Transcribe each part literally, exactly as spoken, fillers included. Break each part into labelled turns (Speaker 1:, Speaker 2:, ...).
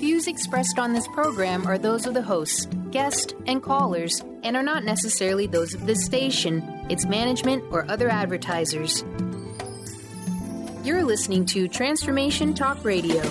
Speaker 1: views expressed on this program are those of the hosts, guests, and callers, and are not necessarily those of this station, its management, or other advertisers. You're listening to Transformation Talk Radio.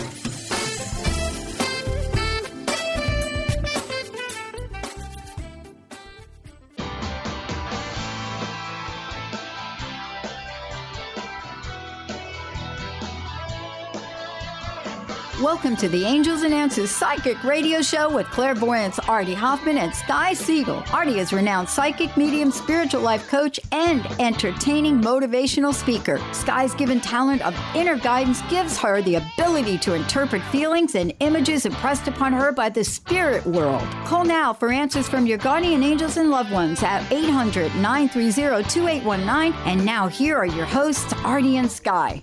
Speaker 2: Welcome to the Angels and Answers Psychic Radio Show with clairvoyants Artie Hoffman and Sky Siegel. Artie is a renowned psychic, medium, spiritual life coach, and entertaining motivational speaker. Sky's given talent of inner guidance gives her the ability to interpret feelings and images impressed upon her by the spirit world. Call now for answers from your guardian angels and loved ones at eight hundred, nine three zero, two eight one nine. And now here are your hosts, Artie and Sky.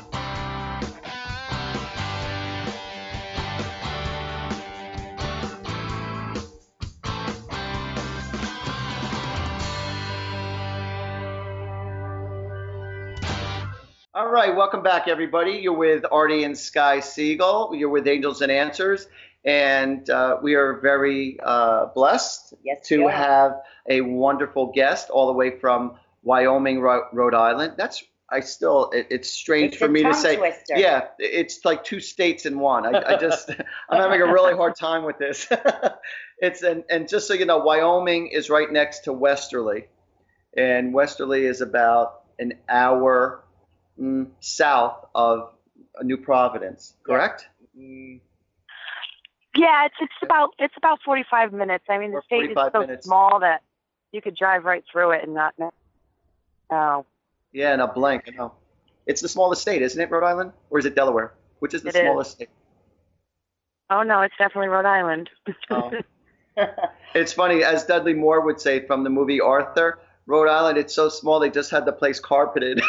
Speaker 3: All right, welcome back, everybody. You're with Artie and Sky Siegel. You're with Angels and Answers, and uh, we are very uh, blessed
Speaker 4: yes,
Speaker 3: to
Speaker 4: yeah.
Speaker 3: have a wonderful guest all the way from Wyoming, Ro- Rhode Island. That's I still it, it's strange
Speaker 4: it's
Speaker 3: for me to say.
Speaker 4: Twister.
Speaker 3: Yeah, it's like two states in one. I, I just I'm having a really hard time with this. It's and and just so you know, Wyoming is right next to Westerly, and Westerly is about an hour Mm, south of New Providence, correct?
Speaker 4: Mm.
Speaker 5: Yeah, it's it's about it's about forty-five minutes. I mean, the
Speaker 3: Or
Speaker 5: state is so
Speaker 3: minutes.
Speaker 5: small that you could drive right through it and not know. Oh.
Speaker 3: Yeah, in a blank. I know. It's the smallest state, isn't it, Rhode Island? Or is it Delaware? Which is the
Speaker 5: It is.
Speaker 3: smallest state?
Speaker 5: Oh no, it's definitely Rhode Island.
Speaker 3: Oh. It's funny, as Dudley Moore would say from the movie Arthur, Rhode Island, it's so small they just had the place carpeted.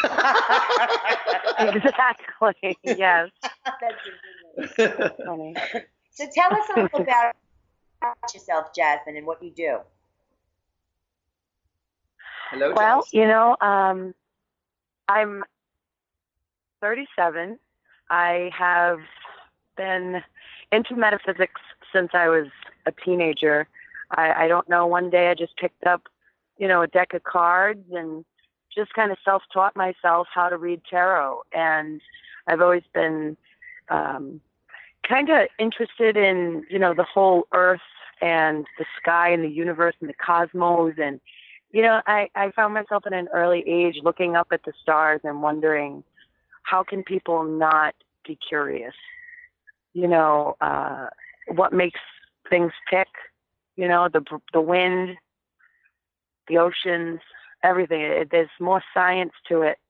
Speaker 5: Exactly. Yes.
Speaker 4: That's
Speaker 5: funny.
Speaker 4: So tell us a little about yourself, Jasmine, and what you do.
Speaker 3: Hello,
Speaker 5: Well,
Speaker 3: Jess.
Speaker 5: you know, um, I'm thirty-seven. I have been into metaphysics since I was a teenager. I, I don't know, one day I just picked up, you know, a deck of cards and just kind of self-taught myself how to read tarot. And I've always been um, kind of interested in, you know, the whole earth and the sky and the universe and the cosmos. And, you know, I, I found myself at an early age looking up at the stars and wondering, how can people not be curious? You know, uh, what makes things tick? You know, the the wind, the oceans, everything. It, there's more science to it.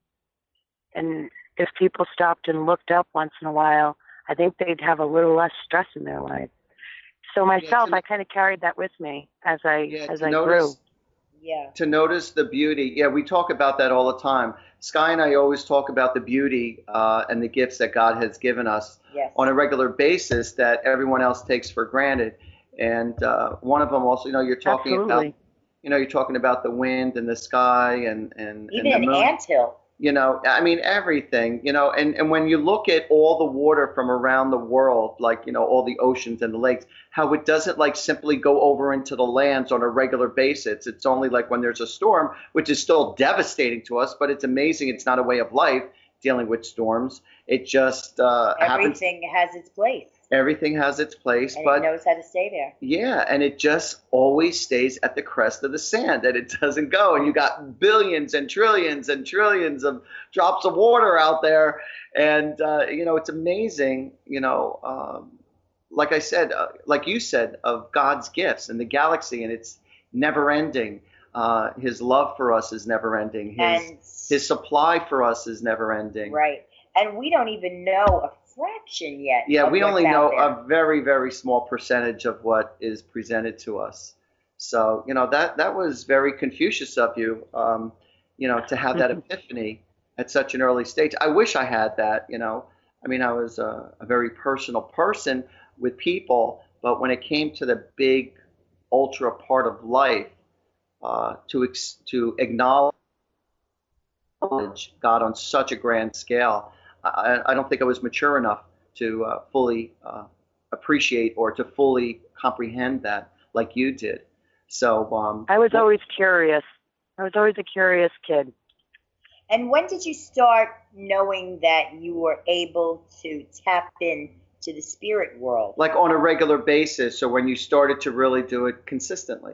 Speaker 5: And if people stopped and looked up once in a while, I think they'd have a little less stress in their life. So myself,
Speaker 3: to-
Speaker 5: I kind of carried that with me as I
Speaker 3: Yeah,
Speaker 5: as
Speaker 3: to
Speaker 5: I
Speaker 3: notice-
Speaker 5: grew.
Speaker 4: Yeah.
Speaker 3: To notice the beauty. Yeah, we talk about that all the time. Sky and I always talk about the beauty uh, and the gifts that God has given us
Speaker 4: Yes.
Speaker 3: on a regular basis that everyone else takes for granted. And uh, one of them also, you know, you're talking
Speaker 5: Absolutely.
Speaker 3: about, you know, you're talking about the wind and the sky and and,
Speaker 4: Even
Speaker 3: and the
Speaker 4: an
Speaker 3: moon.
Speaker 4: anthill.
Speaker 3: You know, I mean, everything, you know, and, and when you look at all the water from around the world, like, you know, all the oceans and the lakes, how it doesn't like simply go over into the lands on a regular basis. It's only like when there's a storm, which is still devastating to us, but it's amazing. It's not a way of life dealing with storms. It just uh, happens.
Speaker 4: Everything has its place.
Speaker 3: Everything has its place,
Speaker 4: And
Speaker 3: but
Speaker 4: it knows how to stay there.
Speaker 3: yeah, and it just always stays at the crest of the sand, and it doesn't go. And you got billions and trillions and trillions of drops of water out there, and uh, you know, it's amazing. You know, um, like I said, uh, like you said, of God's gifts and the galaxy, and it's never ending. Uh, his love for us is never ending. His
Speaker 4: And
Speaker 3: his supply for us is never ending.
Speaker 4: right. And we don't even know a fraction yet.
Speaker 3: Yeah,
Speaker 4: of
Speaker 3: we
Speaker 4: what's
Speaker 3: only
Speaker 4: out
Speaker 3: know
Speaker 4: there.
Speaker 3: a very, very small percentage of what is presented to us. So, you know, that that was very Confucius of you, um, you know, to have that epiphany at such an early stage. I wish I had that, you know. I mean, I was a, a very personal person with people, but when it came to the big, ultra part of life, uh, to ex- to acknowledge God on such a grand scale, I, I don't think I was mature enough to uh, fully uh, appreciate or to fully comprehend that like you did. So um,
Speaker 5: I was always curious. I was always a curious kid.
Speaker 4: And when did you start knowing that you were able to tap in to the spirit world?
Speaker 3: Like on a regular basis, or when you started to really do it consistently?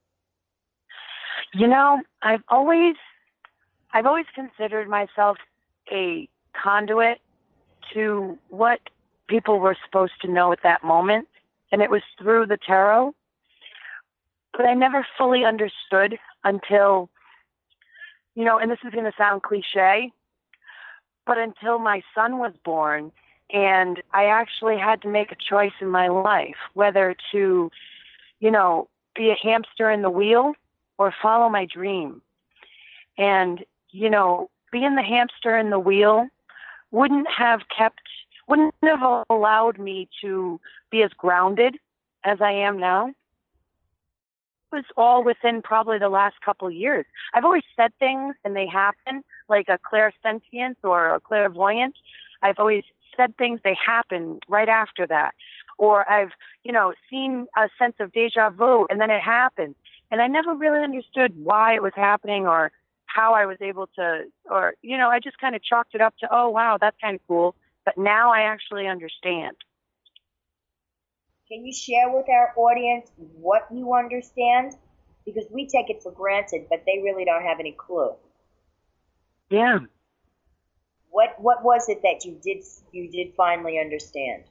Speaker 5: You know, I've always, I've always considered myself a conduit to what people were supposed to know at that moment, and it was through the tarot. But I never fully understood until, you know, and this is going to sound cliche, but until my son was born, and I actually had to make a choice in my life, whether to, you know, be a hamster in the wheel or follow my dream. And, you know, being the hamster in the wheel wouldn't have kept, wouldn't have allowed me to be as grounded as I am now. It was all within probably the last couple of years. I've always said things and they happen, like a clairsentience or a clairvoyance. I've always said things, they happen right after that. Or I've, you know, seen a sense of deja vu and then it happened. And I never really understood why it was happening or how I was able to, or, you know, I just kind of chalked it up to, oh, wow, that's kind of cool. But now I actually understand.
Speaker 4: Can you share with our audience what you understand? Because we take it for granted, but they really don't have any clue.
Speaker 5: Yeah.
Speaker 4: What what was it that you did you did finally understand?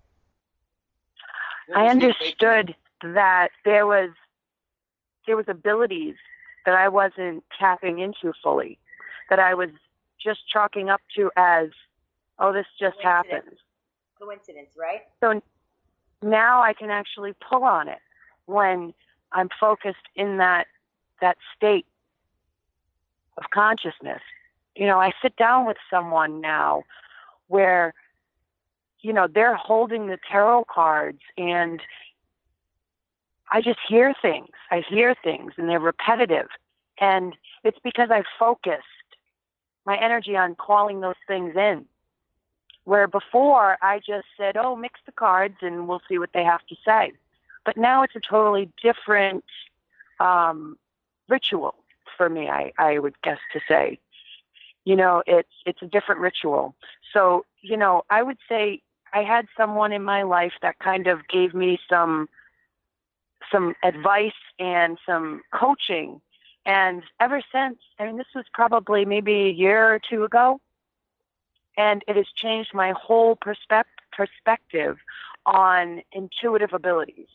Speaker 5: I understood that there was there was abilities that I wasn't tapping into fully, that I was just chalking up to as, oh, this just happened.
Speaker 4: Coincidence, right?
Speaker 5: So now I can actually pull on it when I'm focused in that that state of consciousness. You know, I sit down with someone now where, you know, they're holding the tarot cards and I just hear things. I hear things and they're repetitive. And it's because I focused my energy on calling those things in. Where before I just said, oh, mix the cards and we'll see what they have to say. But now it's a totally different um, ritual for me, I, I would guess to say. You know, it's it's a different ritual. So, you know, I would say I had someone in my life that kind of gave me some some advice and some coaching. And ever since, I mean, this was probably maybe a year or two ago, and it has changed my whole perspe- perspective on intuitive abilities.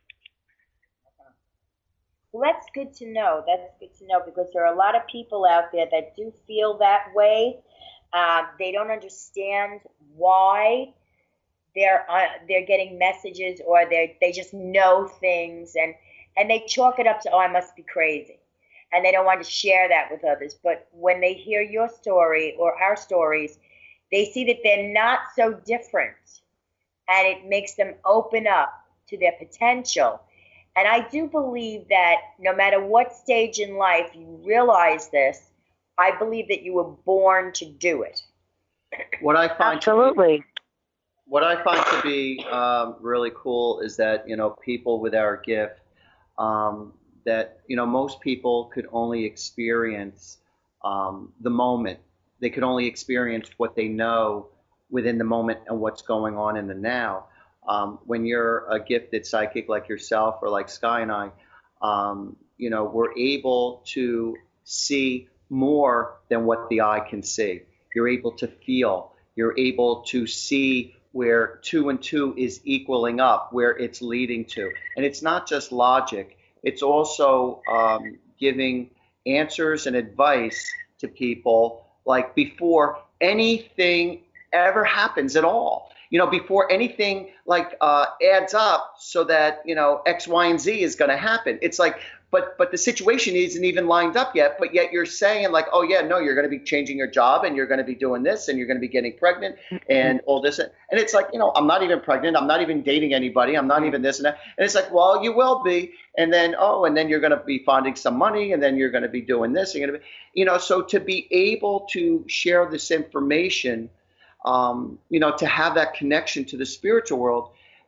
Speaker 4: Well, that's good to know. That's good to know because there are a lot of people out there that do feel that way. Uh, they don't understand why they're uh, they're getting messages or they they just know things and and they chalk it up to, oh, I must be crazy, and they don't want to share that with others. But when they hear your story or our stories, they see that they're not so different, and it makes them open up to their potential. And I do believe that no matter what stage in life you realize this, I believe that you were born to do it.
Speaker 3: What I find
Speaker 5: Absolutely.
Speaker 3: To be, what I find to be um, really cool is that, you know, people with our gift, um, that, you know, most people could only experience um, the moment. They could only experience what they know within the moment and what's going on in the now. Um, when you're a gifted psychic like yourself or like Sky and I, um, you know, we're able to see more than what the eye can see. You're able to feel. You're able to see where two and two is equaling up, where it's leading to. And it's not just logic. It's also um, giving answers and advice to people like before anything ever happens at all. You know, before anything like uh, adds up so that, you know, X, Y, and Z is going to happen. It's like, but but the situation isn't even lined up yet. But yet you're saying like, oh, yeah, no, you're going to be changing your job and you're going to be doing this and you're going to be getting pregnant and all this. And it's like, you know, I'm not even pregnant. I'm not even dating anybody. I'm not even this and that. And it's like, well, you will be. And then, oh, and then you're going to be finding some money and then you're going to be doing this. You're going to be, you know, so to be able to share this information, Um, you know, to have that connection to the spiritual world,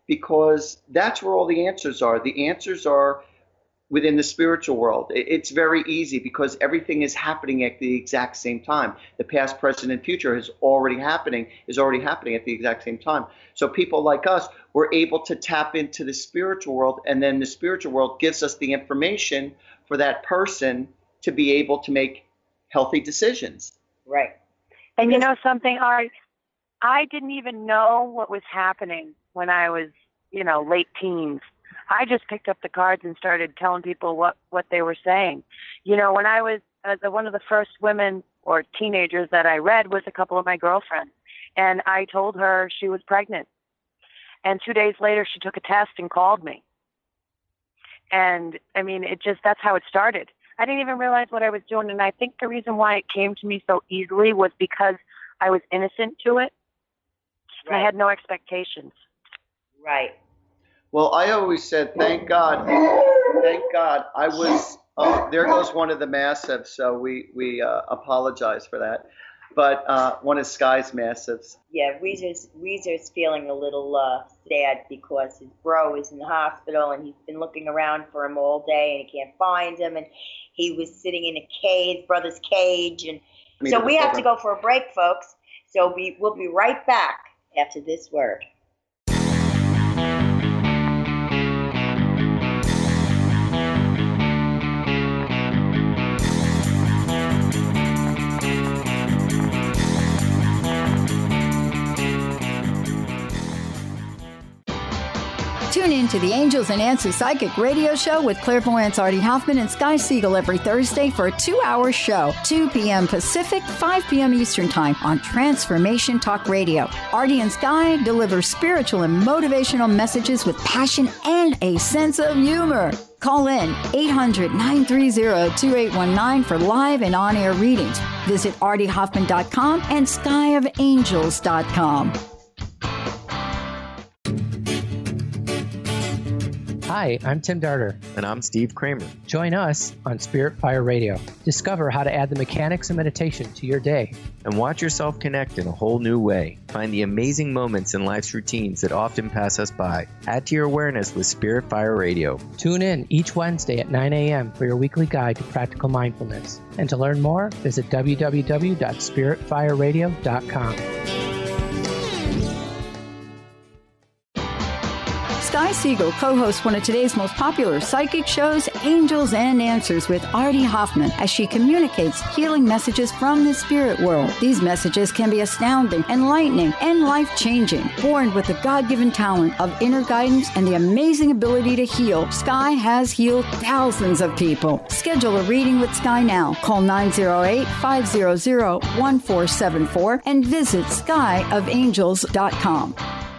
Speaker 3: because that's where all the answers are. The answers are within the spiritual world. It's very easy because everything is happening at the exact same time. The past, present, and future is already happening, is already happening at the exact same time. So people like us, we're able to tap into the spiritual world, and then the spiritual world gives us the information for that person to be able to make healthy decisions.
Speaker 4: Right.
Speaker 5: And you know something, Art? I didn't even know what was happening when I was, you know, late teens. I just picked up the cards and started telling people what, what they were saying. You know, when I was uh, the, one of the first women or teenagers that I read was a couple of my girlfriends. And I told her she was pregnant. And two days later, she took a test and called me. And, I mean, it just, that's how it started. I didn't even realize what I was doing. And I think the reason why it came to me so easily was because I was innocent to it.
Speaker 4: Right.
Speaker 5: I had no expectations.
Speaker 4: Right.
Speaker 3: Well, I always said, thank God, thank God I was, oh, there goes one of the massives, so we, we uh, apologize for that. But uh, one of Sky's massives.
Speaker 4: Yeah, Weezer's, Weezer's feeling a little uh, sad because his bro is in the hospital and he's been looking around for him all day and he can't find him. And he was sitting in a cage, his brother's cage. And so we have to go for a break, folks. So we, we'll be right back after this word.
Speaker 2: Tune in to the Angels and Answers Psychic Radio Show with clairvoyants Artie Hoffman and Sky Siegel every Thursday for a two-hour show, two p.m. Pacific, five p.m. Eastern Time on Transformation Talk Radio. Artie and Sky deliver spiritual and motivational messages with passion and a sense of humor. Call in eight hundred, nine three zero, two eight one nine for live and on-air readings. Visit artie hoffman dot com and sky of angels dot com.
Speaker 6: Hi, I'm Tim Darter.
Speaker 7: And I'm Steve Kramer.
Speaker 6: Join us on Spirit Fire Radio. Discover how to add the mechanics of meditation to your day.
Speaker 7: And watch yourself connect in a whole new way. Find the amazing moments in life's routines that often pass us by. Add to your awareness with Spirit Fire Radio.
Speaker 6: Tune in each Wednesday at nine a.m. for your weekly guide to practical mindfulness. And to learn more, visit w w w dot spirit fire radio dot com.
Speaker 2: Sky Siegel co-hosts one of today's most popular psychic shows, Angels and Answers with Artie Hoffman, as she communicates healing messages from the spirit world. These messages can be astounding, enlightening, and life-changing. Born with the God-given talent of inner guidance and the amazing ability to heal, Sky has healed thousands of people. Schedule a reading with Sky now. Call nine zero eight, five zero zero, one four seven four and visit sky of angels dot com.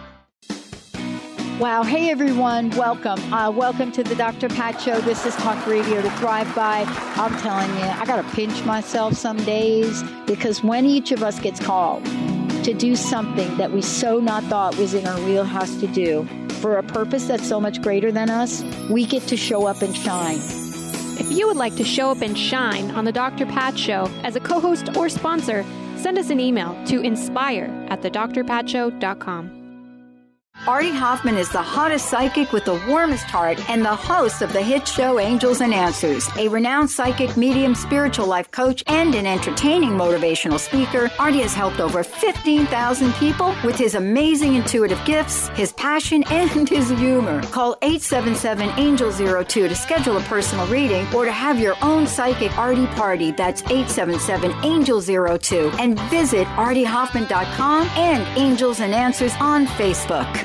Speaker 2: Wow. Hey, everyone. Welcome. Uh, welcome to the Doctor Pat Show. This is Talk Radio to Thrive By. I'm telling you, I got to pinch myself some days because when each of us gets called to do something that we so not thought was in our wheelhouse to do for a purpose that's so much greater than us, we get to show up and shine.
Speaker 8: If you would like to show up and shine on the Doctor Pat Show as a co-host or sponsor, send us an email to inspire at the dr pat show dot com.
Speaker 2: Artie Hoffman is the hottest psychic with the warmest heart and the host of the hit show Angels and Answers. A renowned psychic, medium, spiritual life coach, and an entertaining motivational speaker, Artie has helped over fifteen thousand people with his amazing intuitive gifts, his passion, and his humor. Call eight seven seven, angel zero two to schedule a personal reading or to have your own psychic Artie party. That's eight seven seven, angel zero two. And visit artie hoffman dot com and Angels and Answers on Facebook.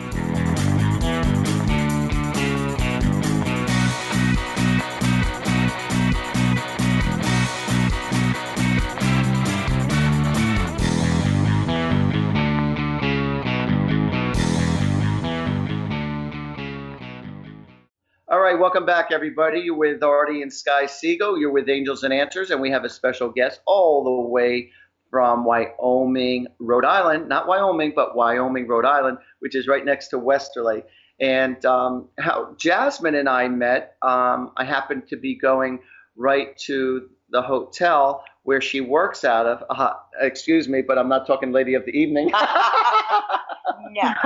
Speaker 3: All right, welcome back, everybody. You're with Artie and Sky Siegel. You're with Angels and Answers, and we have a special guest all the way from Wyoming, Rhode Island. Not Wyoming, but Wyoming, Rhode Island, which is right next to Westerly. And um, how Jasmine and I met, um, I happened to be going right to the hotel where she works out of. Uh, excuse me, but I'm not talking lady of the evening.
Speaker 4: No.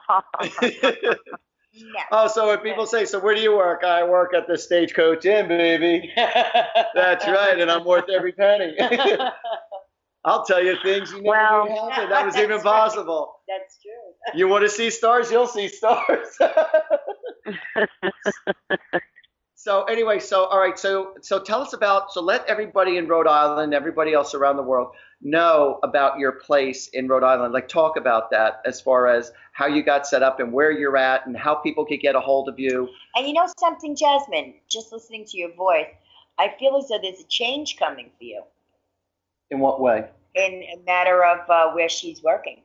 Speaker 4: No.
Speaker 3: Oh, so when people say, so where do you work? I work at the Stagecoach Inn, baby. That's right, and I'm worth every penny. I'll tell you things you never
Speaker 5: Well,
Speaker 3: knew happened. That was even possible.
Speaker 4: That's true.
Speaker 3: You want to see stars? You'll see stars. So anyway, so all right, so so tell us about, so let everybody in Rhode Island, everybody else around the world know about your place in Rhode Island. Like, talk about that as far as how you got set up and where you're at and how people could get a hold of you.
Speaker 4: And you know something, Jasmine, just listening to your voice, I feel as though there's a change coming for you.
Speaker 3: In what way?
Speaker 4: In a matter of uh, where she's working.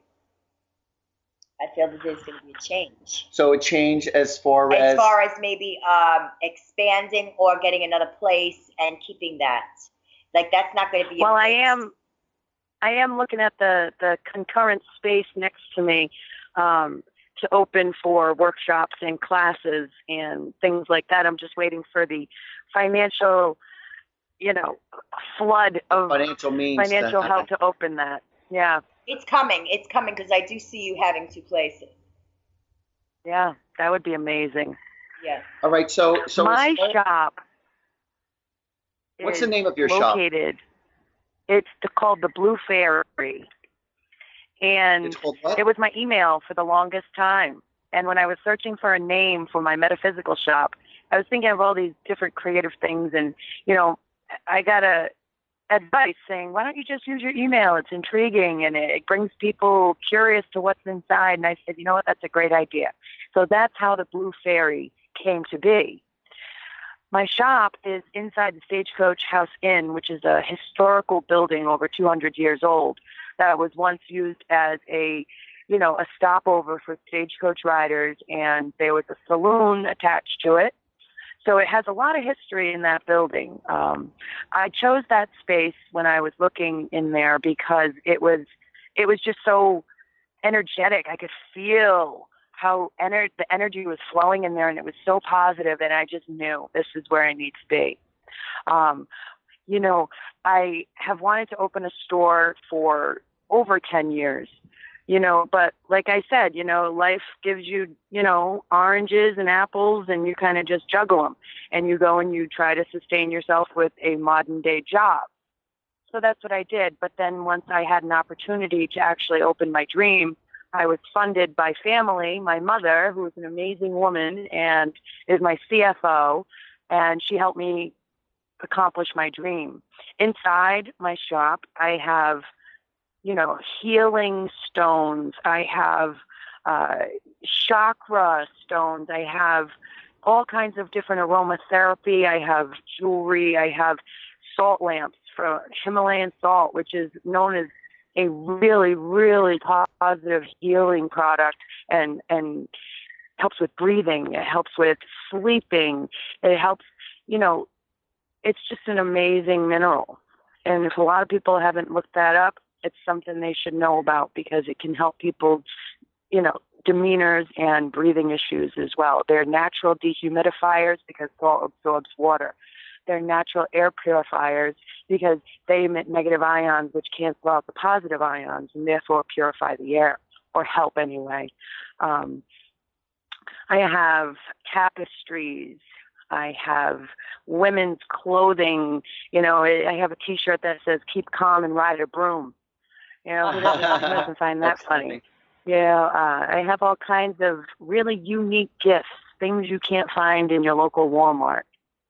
Speaker 4: I feel that there's going to be a change.
Speaker 3: So a change as far as?
Speaker 4: As far as maybe um, expanding or getting another place and keeping that. Like, that's not going to be.
Speaker 5: Well, I am, I am looking at the, the concurrent space next to me um, to open for workshops and classes and things like that. I'm just waiting for the financial, you know, flood of
Speaker 3: financial means,
Speaker 5: financial help to open that. Yeah.
Speaker 4: It's coming. It's coming because I do see you having two places.
Speaker 5: Yeah, that would be amazing.
Speaker 4: Yeah.
Speaker 3: All right. So, so
Speaker 5: my
Speaker 3: far,
Speaker 5: shop.
Speaker 3: What's the name of your
Speaker 5: located,
Speaker 3: shop?
Speaker 5: Located. It's the, called the Blue Fairy, and
Speaker 3: it's called what?
Speaker 5: It was my email for the longest time. And when I was searching for a name for my metaphysical shop, I was thinking of all these different creative things, and you know, I got a advice saying, why don't you just use your email? It's intriguing and it brings people curious to what's inside. And I said, you know what, that's a great idea. So that's how the Blue Fairy came to be. My shop is inside the Stagecoach House Inn, which is a historical building over two hundred years old that was once used as a, you know, a stopover for stagecoach riders, and there was a saloon attached to it. So it has a lot of history in that building. Um, I chose that space when I was looking in there because it was it was just so energetic. I could feel how ener- the energy was flowing in there, and it was so positive, and I just knew this is where I need to be. Um, you know, I have wanted to open a store for over ten years. You know, but like I said, you know, life gives you, you know, oranges and apples, and you kind of just juggle them, and you go and you try to sustain yourself with a modern day job. So that's what I did. But then once I had an opportunity to actually open my dream, I was funded by family, my mother, who is an amazing woman and is my C F O, and she helped me accomplish my dream. Inside my shop, I have, you know, healing stones. I have uh, chakra stones. I have all kinds of different aromatherapy. I have jewelry. I have salt lamps for Himalayan salt, which is known as a really, really positive healing product, and, and helps with breathing. It helps with sleeping. It helps, you know, it's just an amazing mineral. And if a lot of people haven't looked that up, it's something they should know about because it can help people, you know, demeanors and breathing issues as well. They're natural dehumidifiers because salt absorbs water. They're natural air purifiers because they emit negative ions which cancel out the positive ions and therefore purify the air, or help anyway. Um, I have tapestries. I have women's clothing. You know, I have a T-shirt that says "Keep calm and ride a broom." You know, who doesn't, who doesn't find that funny? funny? Yeah, uh, I have all kinds of really unique gifts, things you can't find in your local Walmart.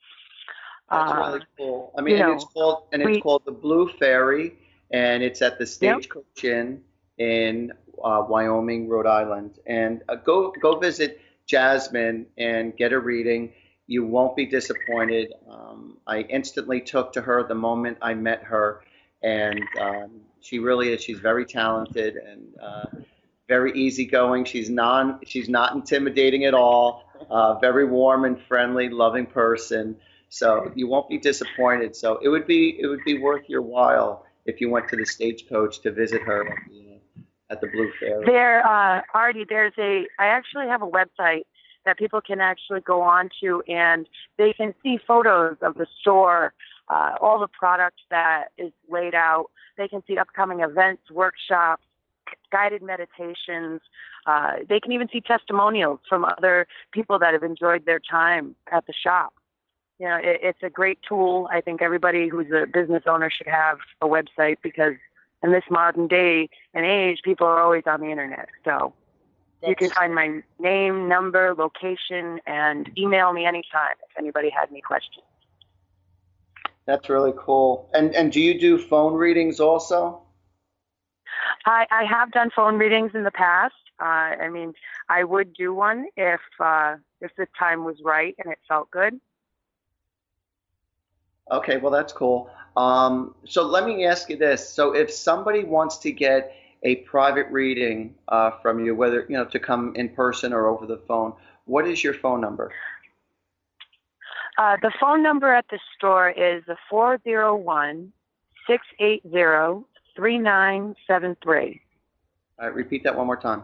Speaker 3: That's
Speaker 5: uh,
Speaker 3: really cool. I mean, and
Speaker 5: know,
Speaker 3: it's called and it's
Speaker 5: we,
Speaker 3: called the Blue Fairy, and it's at the Stagecoach Inn in uh, Wyoming, Rhode Island. And uh, go go visit Jasmine and get a reading. You won't be disappointed. Um, I instantly took to her the moment I met her, and um, she really is. She's very talented and uh, very easygoing. She's non. She's not intimidating at all. Uh, very warm and friendly, loving person. So you won't be disappointed. So it would be it would be worth your while if you went to the Stagecoach to visit her at the, at the Blue Fairy.
Speaker 5: There, uh, Artie, there's a. I actually have a website that people can actually go on to, and they can see photos of the store, uh, all the product that is laid out. They can see upcoming events, workshops, guided meditations. Uh, they can even see testimonials from other people that have enjoyed their time at the shop. You know, it, it's a great tool. I think everybody who's a business owner should have a website, because in this modern day and age, people are always on the internet. So That's you can find my name, number, location, and email me anytime if anybody had any questions.
Speaker 3: That's really cool. And and do you do phone readings also?
Speaker 5: I, I have done phone readings in the past. Uh, I mean, I would do one if uh, if the time was right and it felt good.
Speaker 3: Okay, well, that's cool. Um, so let me ask you this. So if somebody wants to get a private reading uh, from you, whether, you know, to come in person or over the phone, what is your phone number?
Speaker 5: Uh, the phone number at the store is four oh one, six eight zero, three nine seven three.
Speaker 3: All right, repeat that one more time.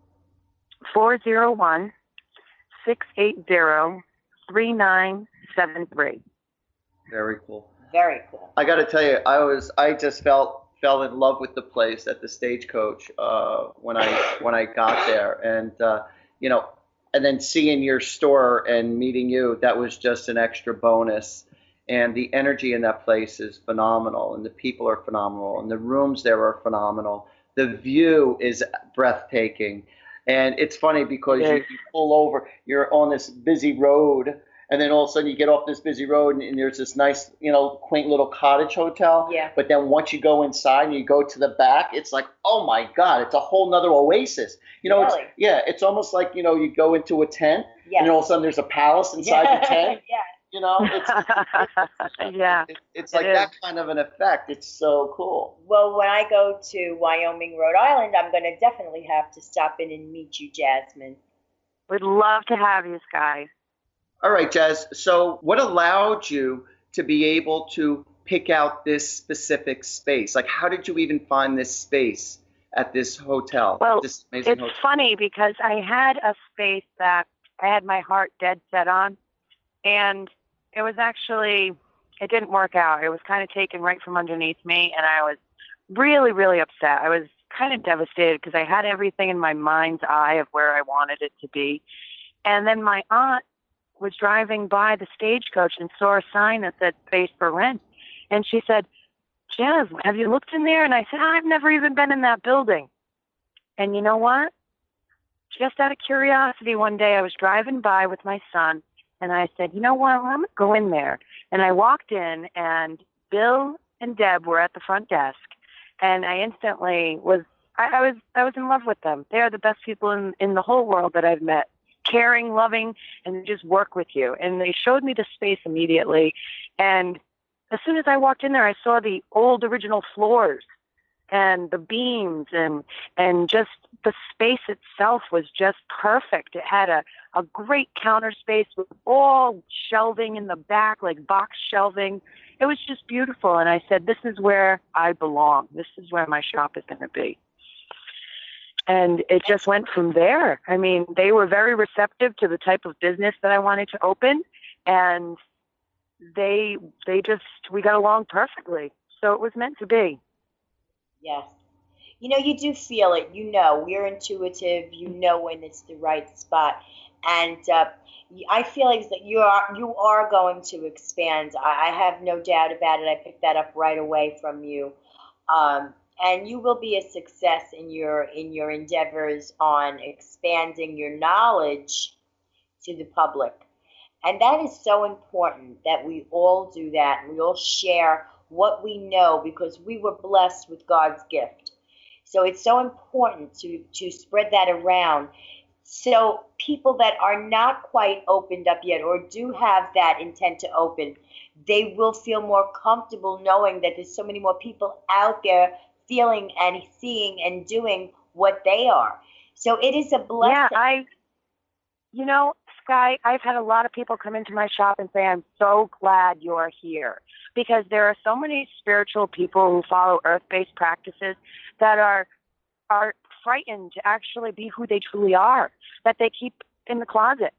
Speaker 5: four oh one, six eight zero, three nine seven three.
Speaker 3: Very cool.
Speaker 4: Very cool.
Speaker 3: I got to tell you, I was I just felt fell in love with the place at the Stagecoach uh, when I when I got there, and uh, you know, and then seeing your store and meeting you, that was just an extra bonus. And the energy in that place is phenomenal, and the people are phenomenal, and the rooms there are phenomenal. The view is breathtaking, and it's funny because you, you pull over, you're on this busy road. And then all of a sudden you get off this busy road and, and there's this nice, you know, quaint little cottage hotel.
Speaker 4: Yeah.
Speaker 3: But then once you go inside and you go to the back, it's like, oh my God, it's a whole nother oasis. You know,
Speaker 4: Really?
Speaker 3: it's, yeah, it's almost like, you know, you go into a tent
Speaker 4: Yes.
Speaker 3: and all of a sudden there's a palace inside
Speaker 4: Yeah.
Speaker 3: the tent.
Speaker 4: Yeah.
Speaker 3: You know, it's,
Speaker 5: yeah,
Speaker 3: it, it's
Speaker 5: it
Speaker 3: like
Speaker 5: is.
Speaker 3: that kind of an effect. It's so cool.
Speaker 4: Well, when I go to Wyoming, Rhode Island, I'm going to definitely have to stop in and meet you, Jasmine.
Speaker 5: We'd love to have you, Sky.
Speaker 3: All right, Jazz. So what allowed you to be able to pick out this specific space? Like, how did you even find this space at this hotel?
Speaker 5: Well,
Speaker 3: this amazing
Speaker 5: it's
Speaker 3: hotel?
Speaker 5: funny because I had a space that I had my heart dead set on, and it was actually, it didn't work out. It was kind of taken right from underneath me, and I was really, really upset. I was kind of devastated because I had everything in my mind's eye of where I wanted it to be. And then my aunt was driving by the Stagecoach and saw a sign that said space for rent. And she said, Jazz, have you looked in there? And I said, I've never even been in that building. And you know what? Just out of curiosity, one day I was driving by with my son, and I said, you know what? I'm going to go in there. And I walked in, and Bill and Deb were at the front desk, and I instantly was, I, I was, I was in love with them. They are the best people in, in the whole world that I've met. Caring, loving, and just work with you. And they showed me the space immediately. And as soon as I walked in there, I saw the old original floors and the beams, and and just the space itself was just perfect. It had a, a great counter space with all shelving in the back, like box shelving. It was just beautiful. And I said, this is where I belong. This is where my shop is going to be. And it just went from there. I mean, they were very receptive to the type of business that I wanted to open, and they they just, we got along perfectly. So it was meant to be.
Speaker 4: Yes. You know, you do feel it. You know, we're intuitive. You know when it's the right spot. And uh, I feel like that you are you are going to expand. I, I have no doubt about it. I picked that up right away from you. Um, and you will be a success in your in your endeavors on expanding your knowledge to the public. And that is so important that we all do that. We all share what we know because we were blessed with God's gift. So it's so important to, to spread that around. So people that are not quite opened up yet or do have that intent to open, they will feel more comfortable knowing that there's so many more people out there feeling and seeing and doing what they are. So it is a blessing.
Speaker 5: Yeah, I, you know, Sky, I've had a lot of people come into my shop and say, I'm so glad you're here. Because there are so many spiritual people who follow earth-based practices that are are frightened to actually be who they truly are, that they keep in the closet.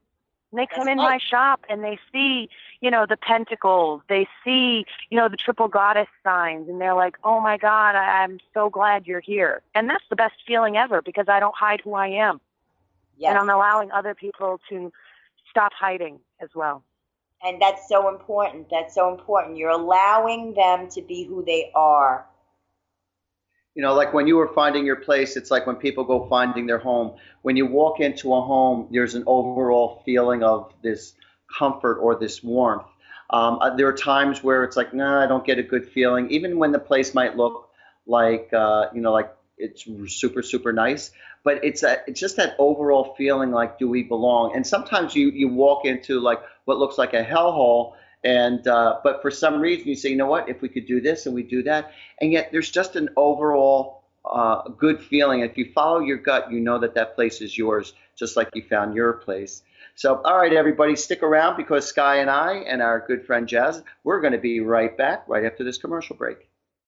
Speaker 5: And they come
Speaker 4: That's
Speaker 5: in
Speaker 4: right.
Speaker 5: my shop and they see, you know, the pentacles. They see, you know, the triple goddess signs. And they're like, oh, my God, I, I'm so glad you're here. And that's the best feeling ever because I don't hide who I am.
Speaker 4: Yes.
Speaker 5: And I'm allowing other people to stop hiding as well.
Speaker 4: And that's so important. That's so important. You're allowing them to be who they are.
Speaker 3: You know, like when you were finding your place, it's like when people go finding their home. When you walk into a home, there's an overall feeling of this comfort or this warmth. Um, there are times where it's like, nah, I don't get a good feeling, even when the place might look like, uh, you know, like it's super, super nice. But it's a, it's just that overall feeling like, do we belong? And sometimes you, you walk into like what looks like a hellhole. And uh, but for some reason you say, you know what, if we could do this and we do that, and yet there's just an overall uh, good feeling. If you follow your gut, you know that that place is yours, just like you found your place. So, all right, everybody, stick around because Sky and I and our good friend Jazz, we're going to be right back right after this commercial break.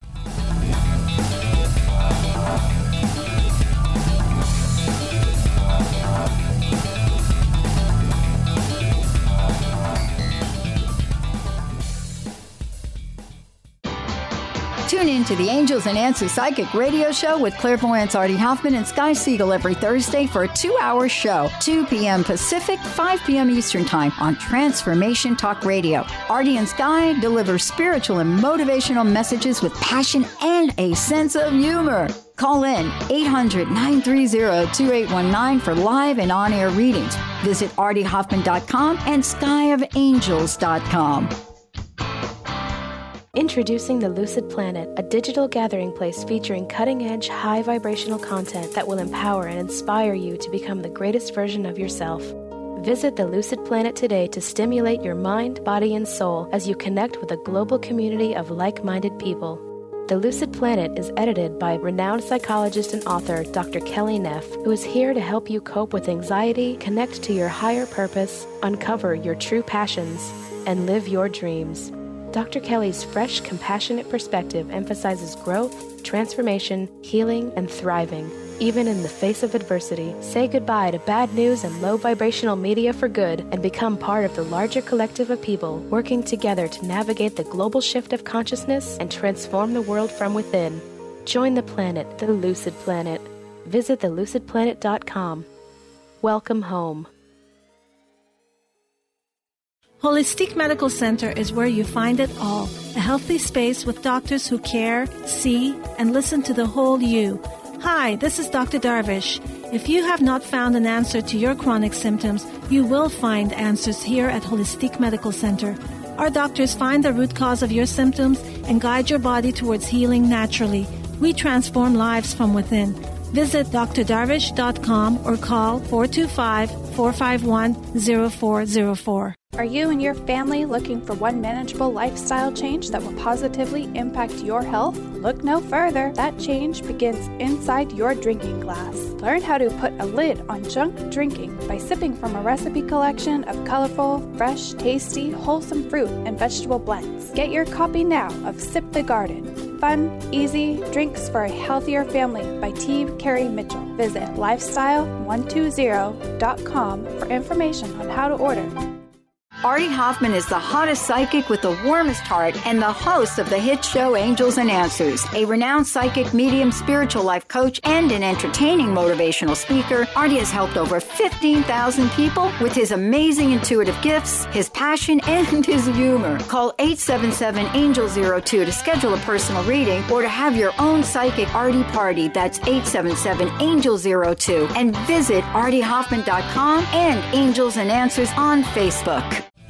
Speaker 2: Tune in to the Angels and Answers Psychic Radio Show with clairvoyants Artie Hoffman and Sky Siegel every Thursday for a two-hour show, two p.m. Pacific, five p.m. Eastern Time on Transformation Talk Radio. Artie and Sky deliver spiritual and motivational messages with passion and a sense of humor. Call in eight hundred, nine three zero, two eight one nine for live and on-air readings. Visit artie hoffman dot com and sky of angels dot com.
Speaker 9: Introducing the Lucid Planet, a digital gathering place featuring cutting-edge, high-vibrational content that will empower and inspire you to become the greatest version of yourself. Visit the Lucid Planet today to stimulate your mind, body, and soul as you connect with a global community of like-minded people. The Lucid Planet is edited by renowned psychologist and author Doctor Kelly Neff, who is here to help you cope with anxiety, connect to your higher purpose, uncover your true passions, and live your dreams. Doctor Kelly's fresh, compassionate perspective emphasizes growth, transformation, healing, and thriving, even in the face of adversity. Say goodbye to bad news and low vibrational media for good and become part of the larger collective of people working together to navigate the global shift of consciousness and transform the world from within. Join the planet, the Lucid Planet. Visit the lucid planet dot com. Welcome home.
Speaker 10: Holistic Medical Center is where you find it all. A healthy space with doctors who care, see, and listen to the whole you. Hi, this is Doctor Darvish. If you have not found an answer to your chronic symptoms, you will find answers here at Holistic Medical Center. Our doctors find the root cause of your symptoms and guide your body towards healing naturally. We transform lives from within. Visit d r darvish dot com or call four two five, four five one, zero four zero four.
Speaker 11: Are you and your family looking for one manageable lifestyle change that will positively impact your health? Look no further. That change begins inside your drinking glass. Learn how to put a lid on junk drinking by sipping from a recipe collection of colorful, fresh, tasty, wholesome fruit and vegetable blends. Get your copy now of Sip the Garden. Fun, easy drinks for a healthier family by T. Carey Mitchell. Visit lifestyle one two zero dot com for information on how to order.
Speaker 2: Artie Hoffman is the hottest psychic with the warmest heart and the host of the hit show Angels and Answers. A renowned psychic, medium, spiritual life coach, and an entertaining motivational speaker, Artie has helped over fifteen thousand people with his amazing intuitive gifts, his passion, and his humor. Call eight seven seven, angel zero two to schedule a personal reading or to have your own psychic Artie party. That's eight seven seven, angel zero two. And visit artie hoffman dot com and Angels and Answers on Facebook.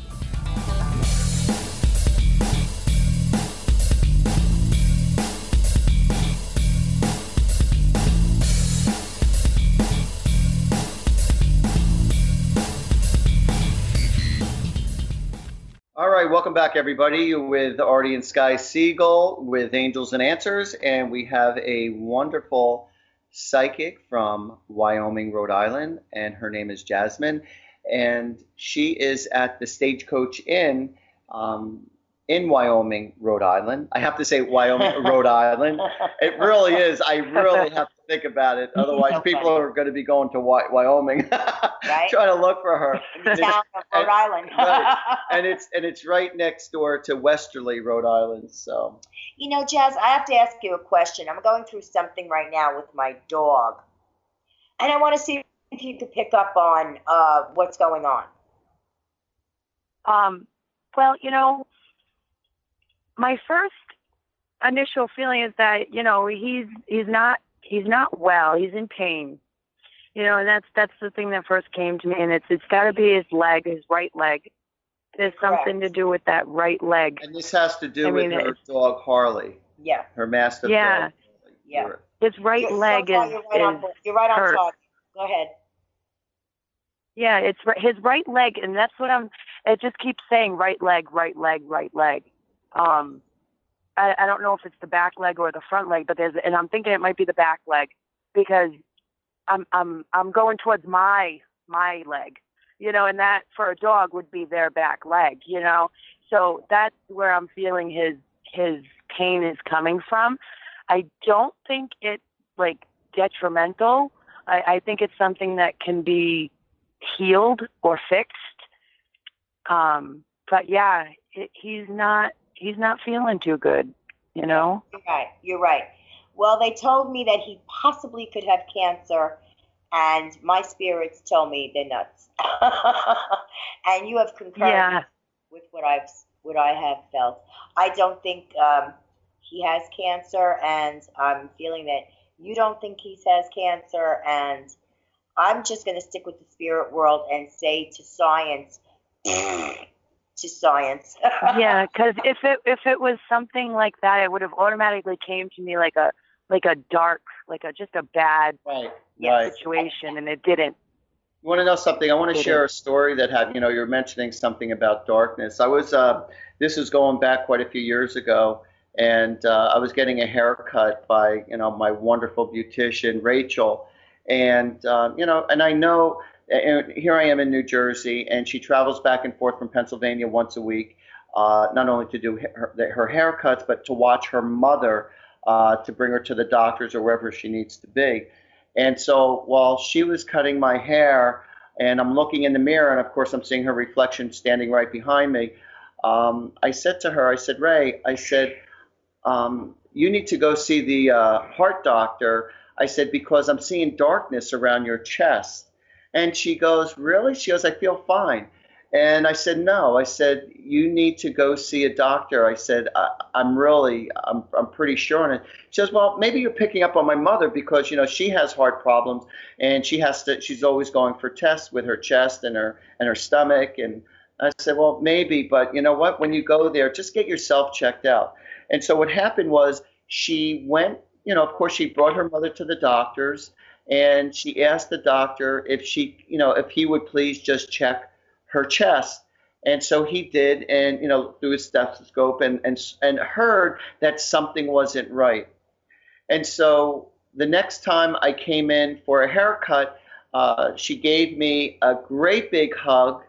Speaker 3: All right, welcome back, everybody, with Artie and Sky Siegel with Angels and Answers, and we have a wonderful psychic from Wyoming, Rhode Island, and her name is Jasmine, and she is at the Stagecoach Inn um, in Wyoming, Rhode Island. I have to say Wyoming, Rhode Island. It really is. I really have to think about it. Otherwise,
Speaker 4: So
Speaker 3: people
Speaker 4: funny.
Speaker 3: are going to be going to Wy- Wyoming,
Speaker 4: Right?
Speaker 3: trying to look for her.
Speaker 4: In the town of Rhode
Speaker 3: and,
Speaker 4: Island.
Speaker 3: right. and it's and it's right next door to Westerly, Rhode Island. So,
Speaker 4: You know, Jazz, I have to ask you a question. I'm going through something right now with my dog, and I want to see if you could pick up on uh, what's going on.
Speaker 5: Um, well, you know, my first initial feeling is that, you know, he's he's not he's not well. He's in pain. You know, and that's that's the thing that first came to me, and it's it's got to be his leg, his right leg. There's something
Speaker 4: Correct.
Speaker 5: to do with that right leg.
Speaker 3: and this has to do
Speaker 5: I
Speaker 3: with
Speaker 5: mean,
Speaker 3: her
Speaker 5: it's-
Speaker 3: dog Harley,
Speaker 4: Yeah,
Speaker 3: her mastiff
Speaker 5: Yeah.
Speaker 3: dog.
Speaker 4: yeah.
Speaker 3: You're-
Speaker 5: His right
Speaker 4: You're- so
Speaker 5: leg
Speaker 4: far
Speaker 5: is,
Speaker 4: you're right on,
Speaker 5: is
Speaker 4: you're right on
Speaker 5: hurt.
Speaker 4: target. Go ahead.
Speaker 5: Yeah, it's ri- his right leg, and that's what I'm. It just keeps saying right leg, right leg, right leg. Um, I, I don't know if it's the back leg or the front leg, but there's, and I'm thinking it might be the back leg because I'm I'm I'm going towards my my leg, you know, and that for a dog would be their back leg, you know. So that's where I'm feeling his his pain is coming from. I don't think it's like detrimental. I, I think it's something that can be healed or fixed. Um, but yeah, it, he's not he's not feeling too good, you know.
Speaker 4: You're right. You're right. Well, they told me that he possibly could have cancer, and my spirits tell me they're nuts. And you have concurred
Speaker 5: Yeah.
Speaker 4: with what I've what I have felt. I don't think um, he has cancer, and I'm feeling that you don't think he has cancer, and I'm just going to stick with the spirit world and say to science, to science.
Speaker 5: Yeah, because if it if it was something like that, it would have automatically came to me like a like a dark, like a just a bad
Speaker 3: Right.
Speaker 4: Yeah.
Speaker 3: Right.
Speaker 5: situation, and it didn't.
Speaker 3: You want to know something? I want to
Speaker 5: It
Speaker 3: share a
Speaker 5: is.
Speaker 3: story that had, you know, you're mentioning something about darkness. I was, uh, this is going back quite a few years ago, and uh, I was getting a haircut by, you know, my wonderful beautician, Rachel. And, uh, you know, and I know, and here I am in New Jersey, and she travels back and forth from Pennsylvania once a week, uh, not only to do her, her haircuts, but to watch her mother, uh, to bring her to the doctors or wherever she needs to be. And so while she was cutting my hair and I'm looking in the mirror, and of course I'm seeing her reflection standing right behind me, um, I said to her, I said, Ray, I said, um, you need to go see the uh, heart doctor. I said, because I'm seeing darkness around your chest. And she goes, really? She goes, I feel fine. And I said, no. I said, you need to go see a doctor. I said, I, I'm really, I'm, I'm pretty sure on it. She says, well, maybe you're picking up on my mother because, you know, she has heart problems and she has to, she's always going for tests with her chest and her, and her stomach. And I said, well, maybe, but you know what, when you go there, just get yourself checked out. And so what happened was she went, you know, of course she brought her mother to the doctors and she asked the doctor if she, you know, if he would please just check her chest. And so he did, and, you know, through his stethoscope and, and, and heard that something wasn't right. And so the next time I came in for a haircut, uh, she gave me a great big hug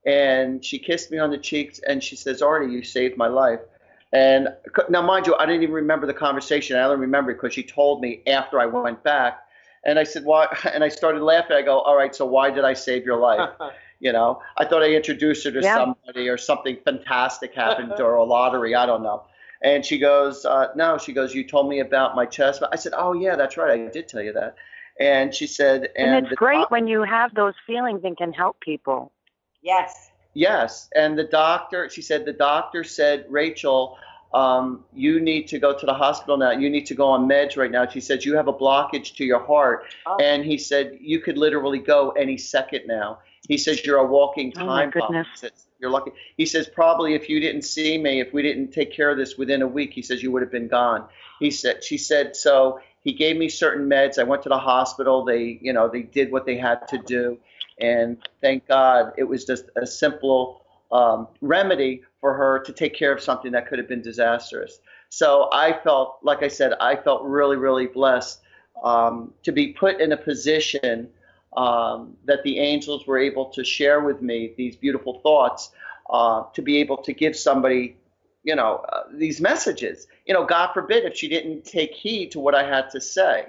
Speaker 3: and she kissed me on the cheeks and she says, Artie, you saved my life. And now, mind you, I didn't even remember the conversation. I only remember it because she told me after I went back. And I said, why? And I started laughing. I go, all right, so why did I save your life? You know, I thought I introduced her to
Speaker 5: Yeah.
Speaker 3: somebody or something fantastic happened or a lottery. I don't know. And she goes, uh, no, she goes, you told me about my chest. I said, oh, yeah, that's right. I did tell you that. And she said, and,
Speaker 5: And it's
Speaker 3: the
Speaker 5: great
Speaker 3: doc-
Speaker 5: when you have those feelings and can help people.
Speaker 4: Yes.
Speaker 3: Yes. And the doctor, she said, the doctor said, Rachel, um, you need to go to the hospital now. You need to go on meds right now. She said, you have a blockage to your heart.
Speaker 4: Oh.
Speaker 3: And he said, you could literally go any second now. He says, you're a walking
Speaker 5: Oh, my
Speaker 3: time bomb.
Speaker 5: goodness.
Speaker 3: He says, you're lucky. He says, probably if you didn't see me, if we didn't take care of this within a week, he says, you would have been gone. He said, she said, so he gave me certain meds. I went to the hospital. They, you know, they did what they had to do. And thank God it was just a simple um, remedy for her to take care of something that could have been disastrous. So I felt, like I said, I felt really, really blessed um, to be put in a position um, that the angels were able to share with me these beautiful thoughts, uh, to be able to give somebody, you know, uh, these messages. You know, God forbid if she didn't take heed to what I had to say.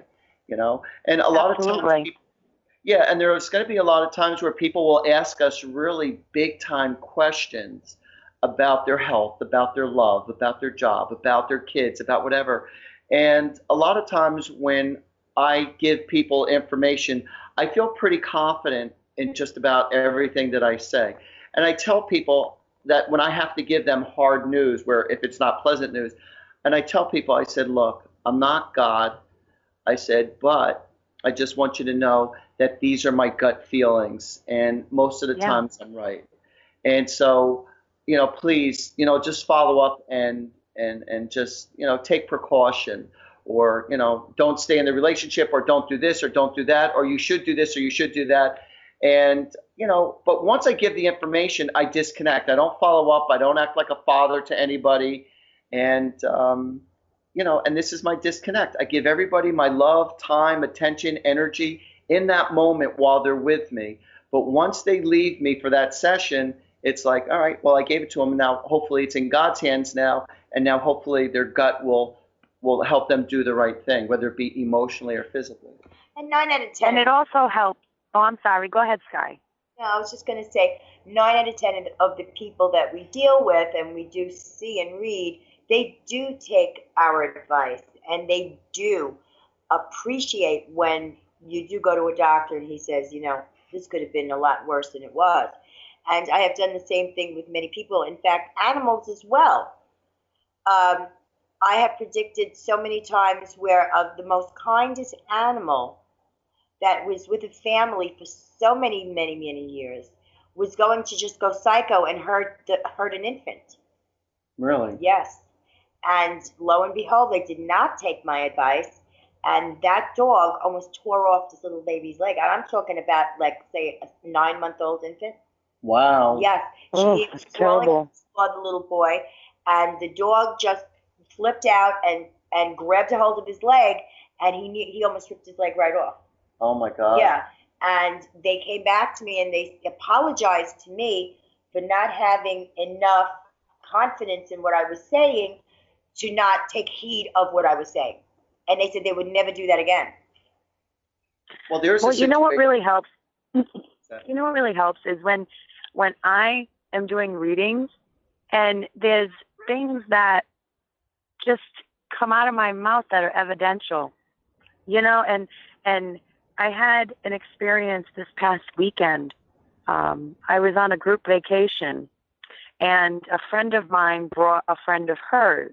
Speaker 3: you know. And a lot
Speaker 5: Absolutely.
Speaker 3: of times, people, yeah, and there's going to be a lot of times where people will ask us really big time questions about their health, about their love, about their job, about their kids, about whatever. And a lot of times when I give people information, I feel pretty confident in just about everything that I say. And I tell people that when I have to give them hard news, where if it's not pleasant news, and I tell people, I said, look, I'm not God. I said, but I just want you to know that these are my gut feelings. And most of the
Speaker 5: Yeah.
Speaker 3: times I'm right. And so, you know, please, you know, just follow up and, and, and just, you know, take precaution, or, you know, don't stay in the relationship, or don't do this or don't do that, or you should do this or you should do that. And, you know, but once I give the information, I disconnect. I don't follow up. I don't act like a father to anybody. And, um, you know, and this is my disconnect. I give everybody my love, time, attention, energy in that moment while they're with me. But once they leave me for that session, it's like, all right, well, I gave it to them. Now, hopefully it's in God's hands now. And now hopefully their gut will will help them do the right thing, whether it be emotionally or physically.
Speaker 4: And nine out of ten.
Speaker 5: And it also helps. Oh, I'm sorry. Go ahead, Sky.
Speaker 4: No, I was just going to say nine out of ten of the people that we deal with and we do see and read, they do take our advice, and they do appreciate when you do go to a doctor and he says, you know, this could have been a lot worse than it was. And I have done the same thing with many people. In fact, animals as well. Um, I have predicted so many times where of the most kindest animal that was with a family for so many, many, many years was going to just go psycho and hurt the, hurt an infant.
Speaker 3: Really?
Speaker 4: Yes. And lo and behold, they did not take my advice. And that dog almost tore off this little baby's leg. And I'm talking about, like, say, a nine-month-old infant.
Speaker 3: Wow.
Speaker 4: Yes.
Speaker 5: Oh,
Speaker 4: She
Speaker 5: that's
Speaker 4: was crawling
Speaker 5: terrible.
Speaker 4: for the little boy, and the dog just flipped out and, and grabbed a hold of his leg, and he knew, he almost ripped his leg right off.
Speaker 3: Oh, my God.
Speaker 4: Yeah. And they came back to me and they apologized to me for not having enough confidence in what I was saying to not take heed of what I was saying. And they said they would never do that again.
Speaker 3: Well, there's
Speaker 5: Well,
Speaker 3: a
Speaker 5: you know what
Speaker 3: situation-
Speaker 5: really helps? You know what really helps is when when I am doing readings and there's things that just come out of my mouth that are evidential, you know, and and I had an experience this past weekend. Um, I was on a group vacation, and a friend of mine brought a friend of hers.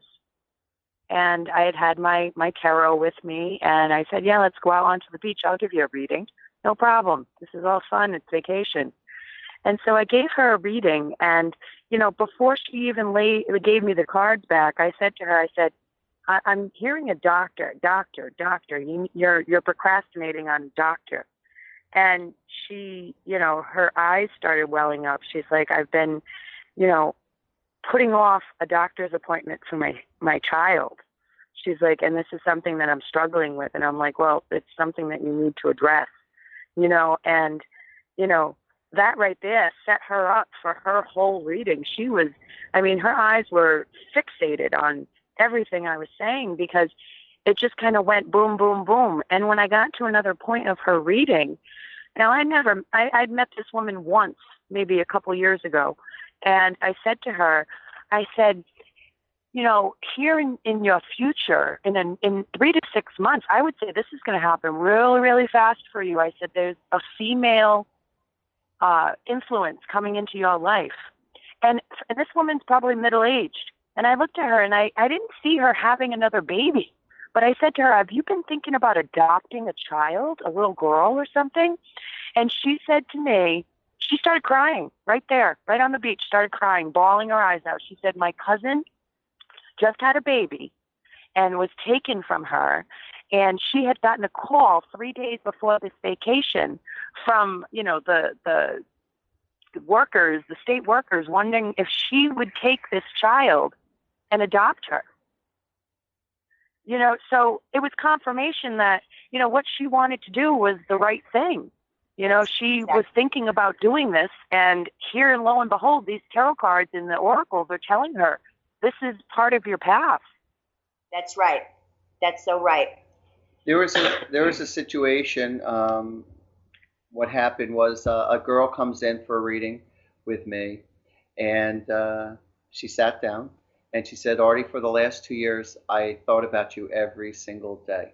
Speaker 5: And I had had my, my tarot with me, and I said, yeah, let's go out onto the beach. I'll give you a reading. No problem. This is all fun. It's vacation. And so I gave her a reading, and, you know, before she even lay, gave me the cards back, I said to her, I said, I, I'm hearing a doctor, doctor, doctor. You, you're, you're procrastinating on doctor. And she, you know, her eyes started welling up. She's like, I've been, you know, putting off a doctor's appointment for my, my child. She's like, and this is something that I'm struggling with. And I'm like, well, it's something that you need to address, you know, and, you know, that right there set her up for her whole reading. She was, I mean, her eyes were fixated on everything I was saying because it just kind of went boom, boom, boom. And when I got to another point of her reading, now I never, I, I'd met this woman once, maybe a couple years ago. And I said to her, I said, you know, here in, in your future, in an, in three to six months, I would say this is going to happen really, really fast for you. I said, there's a female uh, influence coming into your life. And, and this woman's probably middle-aged. And I looked at her, and I, I didn't see her having another baby. But I said to her, have you been thinking about adopting a child, a little girl or something? And she said to me, she started crying right there, right on the beach, started crying, bawling her eyes out. She said, my cousin just had a baby and was taken from her. And she had gotten a call three days before this vacation from, you know, the, the workers, the state workers, wondering if she would take this child and adopt her. You know, so it was confirmation that, you know, what she wanted to do was the right thing. You know, she was thinking about doing this, and here and lo and behold, these tarot cards and the oracles are telling her, this is part of your path.
Speaker 4: That's right. That's so right.
Speaker 3: There was a there was a situation. Um, what happened was uh, a girl comes in for a reading with me, and uh, she sat down and she said, "Artie, for the last two years, I thought about you every single day."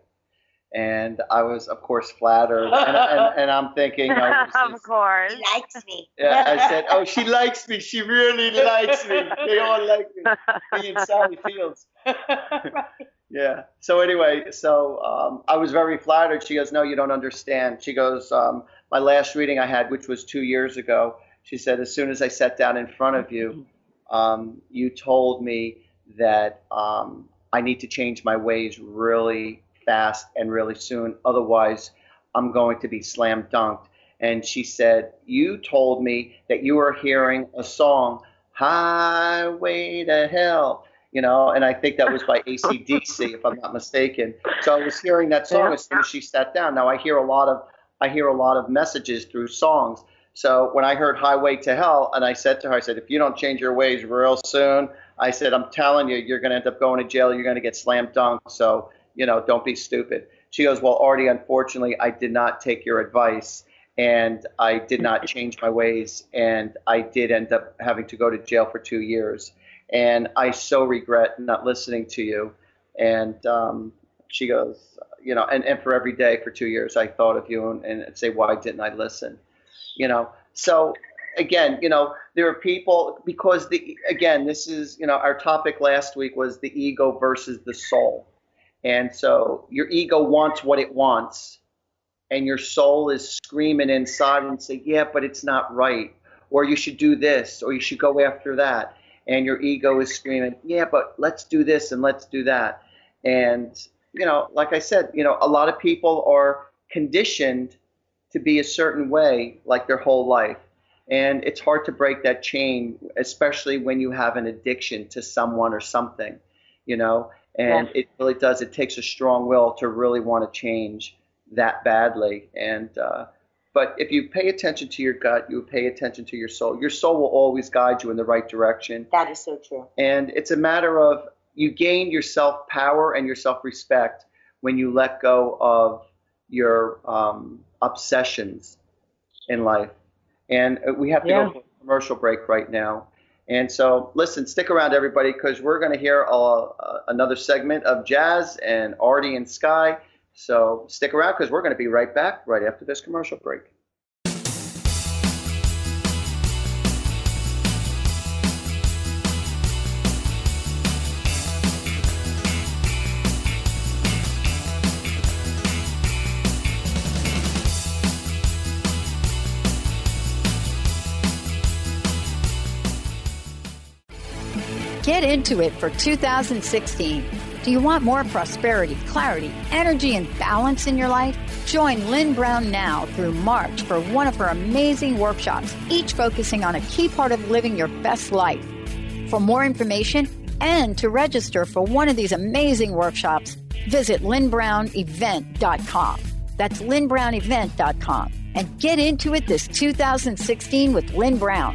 Speaker 3: And I was, of course, flattered, and, and, and I'm thinking, oh,
Speaker 5: of is, course,
Speaker 4: she likes me.
Speaker 3: Yeah, I said, "Oh, she likes me. She really likes me. They all like me." Me and Sally Fields.
Speaker 4: Right.
Speaker 3: Yeah. So anyway, so um, I was very flattered. She goes, "No, you don't understand." She goes, um, "My last reading I had, which was two years ago," she said, "as soon as I sat down in front of you, um, you told me that um, I need to change my ways really fast and really soon. Otherwise, I'm going to be slam dunked." And she said, "You told me that you were hearing a song, Highway to Hell." You know, and I think that was by A C D C, if I'm not mistaken. So I was hearing that song as soon as she sat down. Now I hear a lot of I hear a lot of messages through songs. So when I heard Highway to Hell, and I said to her, I said, "If you don't change your ways real soon," I said, "I'm telling you, you're going to end up going to jail. You're going to get slam dunked. So, you know, don't be stupid." She goes, "Well, Artie, unfortunately, I did not take your advice, and I did not change my ways, and I did end up having to go to jail for two years. And I so regret not listening to you." And um, she goes, you know, and, and for every day for two years, I thought of you and, and say, "Why didn't I listen?" You know, so again, you know, there are people, because the, again, this is, you know, our topic last week was the ego versus the soul. And so your ego wants what it wants, and your soul is screaming inside and say, "Yeah, but it's not right," or "You should do this," or "You should go after that." And your ego is screaming, "Yeah, but let's do this and let's do that." And, you know, like I said, you know, a lot of people are conditioned to be a certain way like their whole life. And it's hard to break that chain, especially when you have an addiction to someone or something, you know, and yeah. It really does. It takes a strong will to really want to change that badly. And, uh, But if you pay attention to your gut, you pay attention to your soul. Your soul will always guide you in the right direction.
Speaker 4: That is so true.
Speaker 3: And it's a matter of, you gain your self-power and your self-respect when you let go of your um, obsessions in life. And we have to yeah. go for a commercial break right now. And so, listen, stick around, everybody, because we're going to hear a, a, another segment of Jazz and Artie and Sky. So stick around, because we're going to be right back right after this commercial break.
Speaker 2: Get into it for two thousand sixteen. Do you want more prosperity, clarity, energy, and balance in your life? Join Lynn Brown now through March for one of her amazing workshops, each focusing on a key part of living your best life. For more information and to register for one of these amazing workshops, visit lynn brown event dot com. That's lynn brown event dot com. And get into it this two thousand sixteen with Lynn Brown.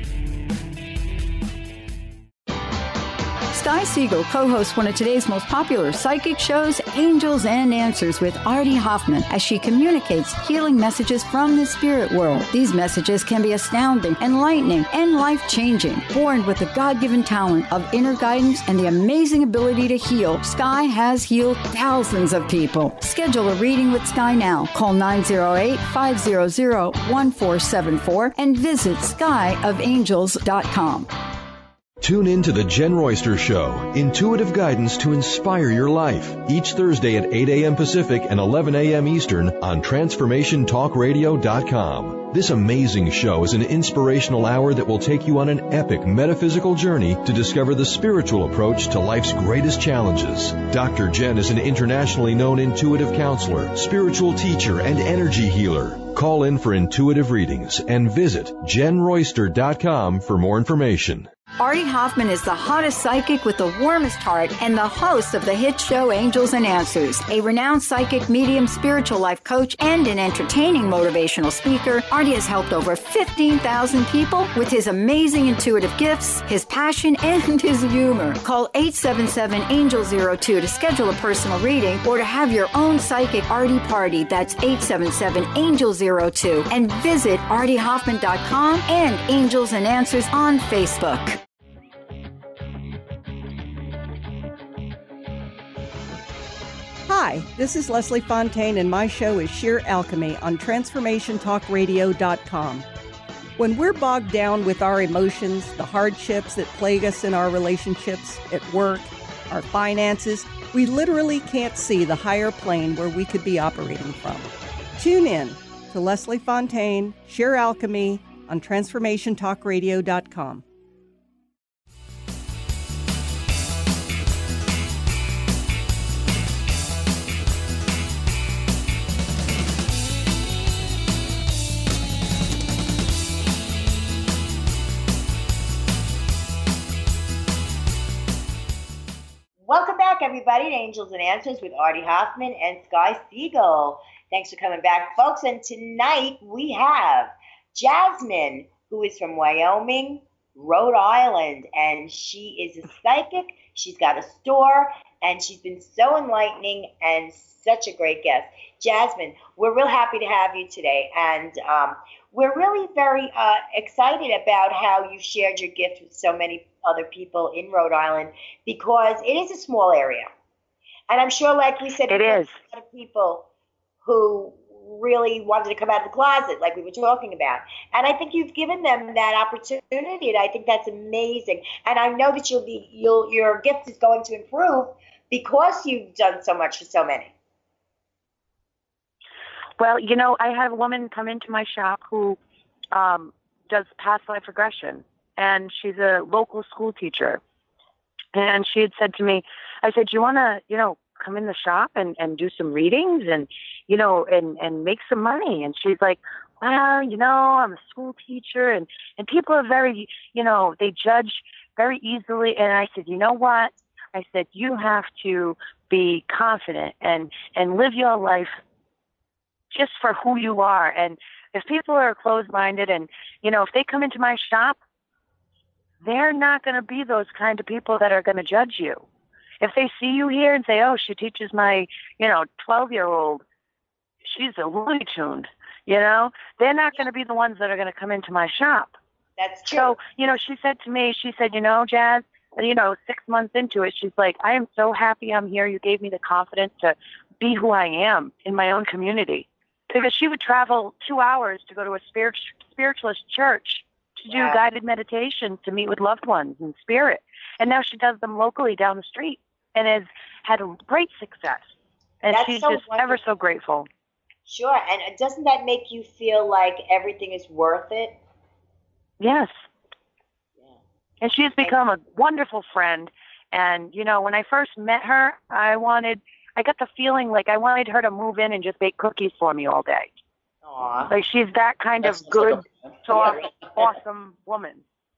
Speaker 2: Sky Siegel co-hosts one of today's most popular psychic shows, Angels and Answers with Artie Hoffman, as she communicates healing messages from the spirit world. These messages can be astounding, enlightening, and life-changing. Born with the God-given talent of inner guidance and the amazing ability to heal, Sky has healed thousands of people. Schedule a reading with Sky now. Call nine oh eight, five hundred, one four seven four and visit sky of angels dot com.
Speaker 12: Tune in to The Jen Royster Show, intuitive guidance to inspire your life, each Thursday at eight a.m. Pacific and eleven a.m. Eastern on transformation talk radio dot com. This amazing show is an inspirational hour that will take you on an epic metaphysical journey to discover the spiritual approach to life's greatest challenges. Doctor Jen is an internationally known intuitive counselor, spiritual teacher, and energy healer. Call in for intuitive readings and visit jen royster dot com for more information.
Speaker 2: Artie Hoffman is the hottest psychic with the warmest heart and the host of the hit show Angels and Answers. A renowned psychic, medium, spiritual life coach, and an entertaining motivational speaker, Artie has helped over fifteen thousand people with his amazing intuitive gifts, his passion, and his humor. Call eight seven seven, angel zero two to schedule a personal reading or to have your own psychic Artie party. That's eight seven seven, angel zero two. And visit artie hoffman dot com and Angels and Answers on Facebook.
Speaker 13: Hi, this is Leslie Fontaine, and my show is Sheer Alchemy on transformation talk radio dot com. When we're bogged down with our emotions, the hardships that plague us in our relationships, at work, our finances, we literally can't see the higher plane where we could be operating from. Tune in to Leslie Fontaine, Sheer Alchemy on transformation talk radio dot com.
Speaker 4: Welcome back, everybody, to Angels and Answers with Artie Hoffman and Sky Siegel. Thanks for coming back, folks. And tonight we have Jasmine, who is from Wyoming, Rhode Island, and she is a psychic. She's got a store, and she's been so enlightening and such a great guest. Jasmine, we're real happy to have you today, and um, we're really very uh, excited about how you shared your gift with so many other people in Rhode Island, because it is a small area. And I'm sure, like we said,
Speaker 5: it is
Speaker 4: a lot of people who really wanted to come out of the closet, like we were talking about. And I think you've given them that opportunity, and I think that's amazing. And I know that you'll be, you'll, your gift is going to improve because you've done so much for so many.
Speaker 5: Well, you know, I had a woman come into my shop who um, does past life regression, and she's a local school teacher. And she had said to me, I said, do you want to, you know, come in the shop and, and do some readings and, you know, and, and make some money? And she's like, well, you know, I'm a school teacher, and, and people are very, you know, they judge very easily. And I said, you know what? I said, you have to be confident and, and live your life just for who you are. And if people are closed-minded and, you know, if they come into my shop, they're not going to be those kind of people that are going to judge you. If they see you here and say, oh, she teaches my, you know, twelve-year-old, she's a Looney Tune, you know, they're not going to be the ones that are going to come into my shop.
Speaker 4: That's true.
Speaker 5: So, you know, she said to me, she said, you know, Jazz, you know, six months into it, she's like, I am so happy I'm here. You gave me the confidence to be who I am in my own community. Because she would travel two hours to go to a spirit, spiritualist church to do
Speaker 4: Wow.
Speaker 5: guided meditation, to meet with loved ones in spirit. And now she does them locally down the street and has had a great success. And
Speaker 4: That's
Speaker 5: she's
Speaker 4: so
Speaker 5: just
Speaker 4: wonderful.
Speaker 5: ever so grateful.
Speaker 4: Sure. And doesn't that make you feel like everything is worth it?
Speaker 5: Yes.
Speaker 4: Yeah.
Speaker 5: And she has become a wonderful friend. And, you know, when I first met her, I wanted, I got the feeling like I wanted her to move in and just bake cookies for me all day.
Speaker 4: Aww.
Speaker 5: Like she's that kind
Speaker 3: That's
Speaker 5: of good,
Speaker 3: like a-
Speaker 5: soft, awesome woman.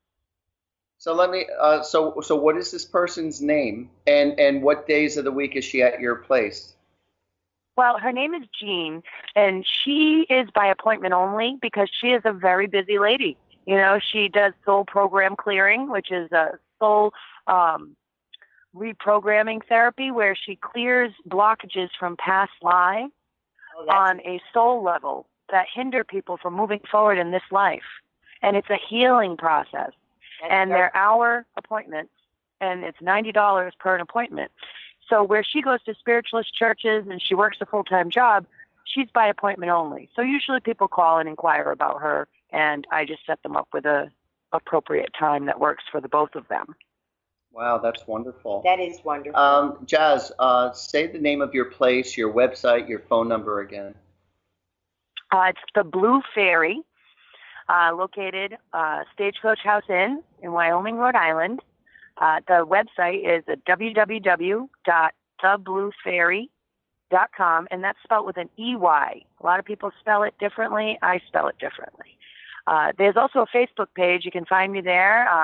Speaker 3: So let me. Uh, so so what is this person's name, and and what days of the week is she at your place?
Speaker 5: Well, her name is Jean, and she is by appointment only because she is a very busy lady. You know, she does soul program clearing, which is a soul um, reprogramming therapy where she clears blockages from past lives
Speaker 4: Oh, that's
Speaker 5: on a soul level that hinder people from moving forward in this life. And it's a healing process.
Speaker 4: that's
Speaker 5: And
Speaker 4: very-
Speaker 5: they're hour appointments, and it's ninety dollars per an appointment. So where she goes to spiritualist churches and she works a full-time job, she's by appointment only. So usually people call and inquire about her, and I just set them up with a appropriate time that works for the both of them.
Speaker 3: Wow, that's wonderful.
Speaker 4: that is wonderful.
Speaker 3: Um, Jazz, uh, say the name of your place, your website, your phone number again.
Speaker 5: Uh, it's the Blue Fairy, uh, located uh, Stagecoach House Inn in Wyoming, Rhode Island. Uh, the website is at w w w dot the blue fairy dot com, and that's spelled with an E Y. A lot of people spell it differently. I spell it differently. Uh, there's also a Facebook page. You can find me there. Um,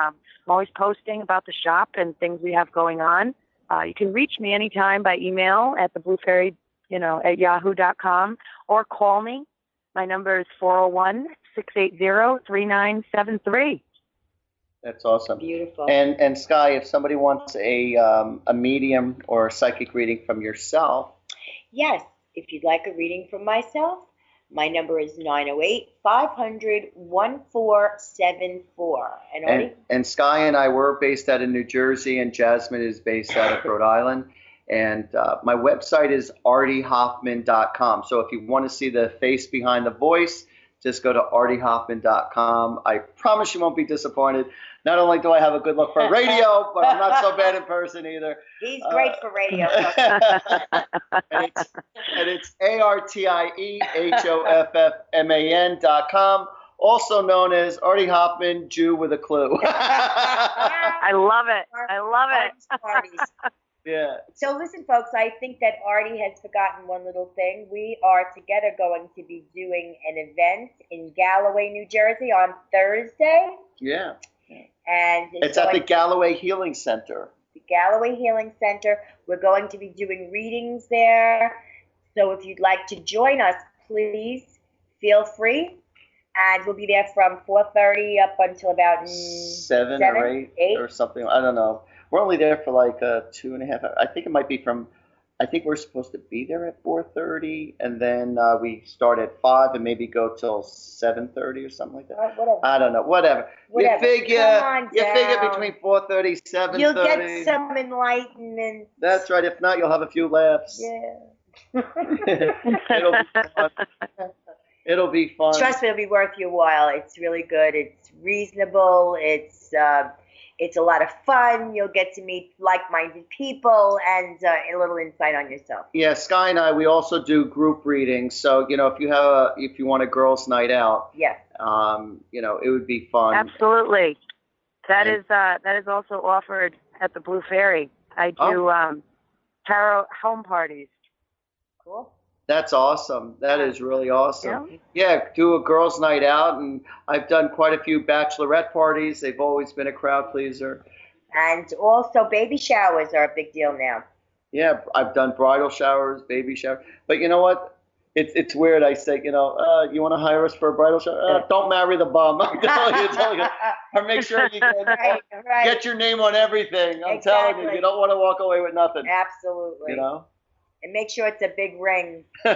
Speaker 5: I'm always posting about the shop and things we have going on. Uh, you can reach me anytime by email at the Blue Fairy, you know, at yahoo dot com, or call me. My number is four oh one, six eight zero, three nine seven three.
Speaker 3: That's awesome.
Speaker 4: Beautiful.
Speaker 3: And and Sky, if somebody wants a um, a medium or a psychic reading from yourself.
Speaker 4: Yes, if you'd like a reading from myself, my number is nine oh eight, five hundred, one four seven four. And,
Speaker 3: and, and Sky and I were based out of New Jersey, and Jasmine is based out of Rhode Island. And uh, my website is artie hoffman dot com. So if you want to see the face behind the voice, just go to artie hoffman dot com. I promise you won't be disappointed. Not only do I have a good look for radio, but I'm not so bad in person either.
Speaker 4: He's great uh, for radio.
Speaker 3: and, it's, and it's A R T I E H O F F M A N dot com, also known as Artie Hoffman, Jew with a clue.
Speaker 5: I love it. I love it.
Speaker 3: Yeah.
Speaker 4: So listen, folks, I think that Artie has forgotten one little thing. We are together going to be doing an event in Galloway, New Jersey on Thursday.
Speaker 3: Yeah.
Speaker 4: And it's,
Speaker 3: it's at the Galloway Healing Center.
Speaker 4: The Galloway Healing Center. We're going to be doing readings there. So if you'd like to join us, please feel free. And we'll be there from four thirty up until about
Speaker 3: seven,
Speaker 4: seven
Speaker 3: or eight,
Speaker 4: eight
Speaker 3: or something. I don't know. We're only there for like uh, two and a half hours. I think it might be from, I think we're supposed to be there at four thirty, and then uh, we start at five and maybe go till seven thirty or something like that.
Speaker 4: Uh, whatever.
Speaker 3: I don't know. Whatever.
Speaker 4: Whatever.
Speaker 3: You figure,
Speaker 4: Come on
Speaker 3: you figure
Speaker 4: down.
Speaker 3: between four thirty, seven thirty.
Speaker 4: You'll get some enlightenment.
Speaker 3: That's right. If not, you'll have a few laughs.
Speaker 4: Yeah.
Speaker 3: It'll be fun. It'll be fun.
Speaker 4: Trust me, it'll be worth your while. It's really good. It's reasonable. It's uh, it's a lot of fun. You'll get to meet like-minded people and uh, a little insight on yourself.
Speaker 3: Yeah, Sky and I, we also do group readings. So, you know, if you have a, if you want a girls' night out,
Speaker 4: yeah,
Speaker 3: um, you know, it would be fun.
Speaker 5: Absolutely. That
Speaker 3: and,
Speaker 5: is uh, that is also offered at the Blue Fairy. I do oh. um, tarot home parties.
Speaker 4: Cool.
Speaker 3: That's awesome. That is really awesome. Yeah. yeah, do a girls' night out, and I've done quite a few bachelorette parties. They've always been a crowd pleaser.
Speaker 4: And also baby showers are a big deal now.
Speaker 3: Yeah, I've done bridal showers, baby showers. But you know what? It's it's weird. I say, you know, uh, you want to hire us for a bridal shower? Uh, don't marry the bum. I'm telling you, telling you. Or make sure you get,
Speaker 4: right, right.
Speaker 3: get your name on everything. I'm
Speaker 4: exactly.
Speaker 3: telling you, you don't want to walk away with nothing.
Speaker 4: Absolutely.
Speaker 3: You know?
Speaker 4: And make sure it's a big ring. No,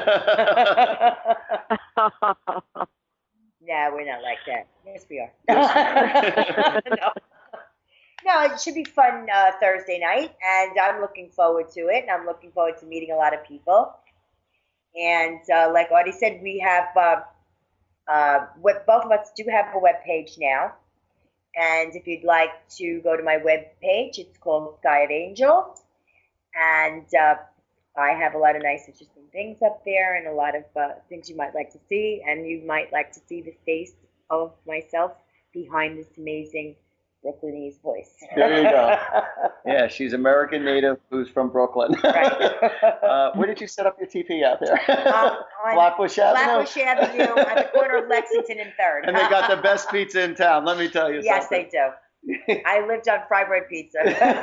Speaker 4: we're not like that. Yes, we are. Yes, we are. no. no, it should be fun uh, Thursday night, and I'm looking forward to it, and I'm looking forward to meeting a lot of people. And uh, like Artie said, we have, uh, uh, what, both of us do have a web page now. And if you'd like to go to my web page, it's called Sky of Angels. And uh, I have a lot of nice, interesting things up there and a lot of uh, things you might like to see. And you might like to see the face of myself behind this amazing Brooklynese voice.
Speaker 3: There you go. Yeah, she's American native who's from Brooklyn.
Speaker 4: Right.
Speaker 3: uh, where did you set up your T P out there?
Speaker 4: Um, on
Speaker 3: Flatbush Avenue?
Speaker 4: Flatbush Avenue at the corner of Lexington and third.
Speaker 3: And they got the best pizza in town, let me tell you
Speaker 4: yes,
Speaker 3: something.
Speaker 4: Yes, they do. I lived on fry bread pizza.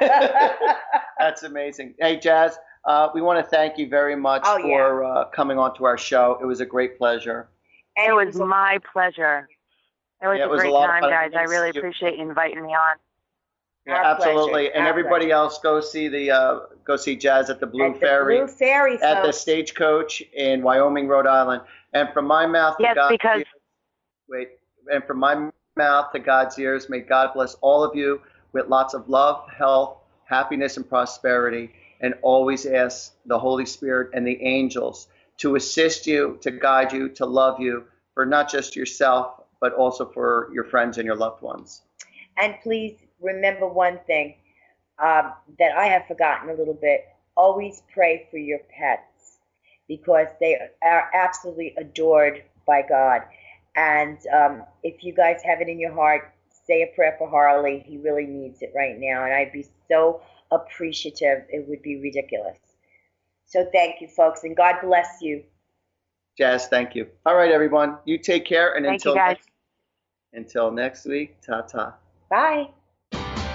Speaker 3: That's amazing. Hey, Jazz, uh, we want to thank you very much
Speaker 4: oh,
Speaker 3: for
Speaker 4: yeah.
Speaker 3: uh, coming on to our show. It was a great pleasure.
Speaker 5: And it was my pleasure. It was
Speaker 3: yeah,
Speaker 5: a
Speaker 3: it was
Speaker 5: great
Speaker 3: a
Speaker 5: time, guys. I really
Speaker 3: you.
Speaker 5: appreciate you inviting me on.
Speaker 3: Yeah,
Speaker 4: Our
Speaker 3: absolutely.
Speaker 4: pleasure.
Speaker 3: And
Speaker 4: Our
Speaker 3: everybody
Speaker 4: pleasure.
Speaker 3: else, go see the uh, go see Jazz at the Blue
Speaker 4: at
Speaker 3: Fairy.
Speaker 4: The Blue Fairy,
Speaker 3: at
Speaker 4: folks.
Speaker 3: the Stagecoach in Wyoming, Rhode Island. And from my mouth to
Speaker 5: yes,
Speaker 3: God's
Speaker 5: because
Speaker 3: ears, wait. And from my mouth to God's ears, may God bless all of you with lots of love, health, happiness, and prosperity. And always ask the Holy Spirit and the angels to assist you, to guide you, to love you, for not just yourself, but also for your friends and your loved ones.
Speaker 4: And please remember one thing um, that I have forgotten a little bit. Always pray for your pets because they are absolutely adored by God. And um, if you guys have it in your heart, say a prayer for Harley. He really needs it right now. And I'd be so appreciative. It would be ridiculous. So thank you, folks, and God bless you.
Speaker 3: Jazz, thank you. All right, everyone. You take care. And
Speaker 5: thank
Speaker 3: until
Speaker 5: you guys.
Speaker 3: Next, until next week, ta-ta.
Speaker 4: Bye.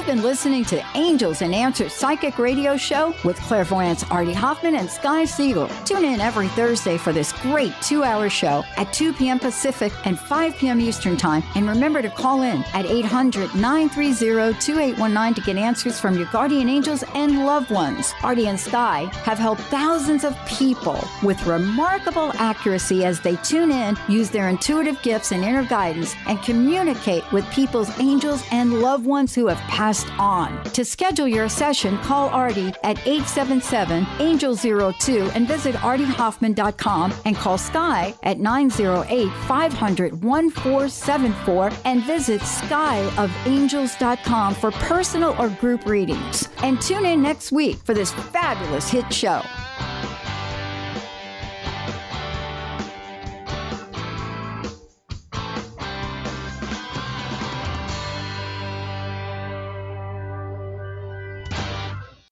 Speaker 2: You've been listening to Angels and Answers Psychic Radio Show with clairvoyants Artie Hoffman and Sky Siegel. Tune in every Thursday for this great two-hour show at two p.m. Pacific and five p.m. Eastern Time. And remember to call in at eight hundred, nine three zero, two eight one nine to get answers from your guardian angels and loved ones. Artie and Sky have helped thousands of people with remarkable accuracy as they tune in, use their intuitive gifts and inner guidance, and communicate with people's angels and loved ones who have passed on. To schedule your session, call Artie at eight seven seven, angel zero two and visit artie hoffman dot com, and call Sky at nine zero eight, five hundred, one four seven four and visit sky of angels dot com for personal or group readings. And tune in next week for this fabulous hit show.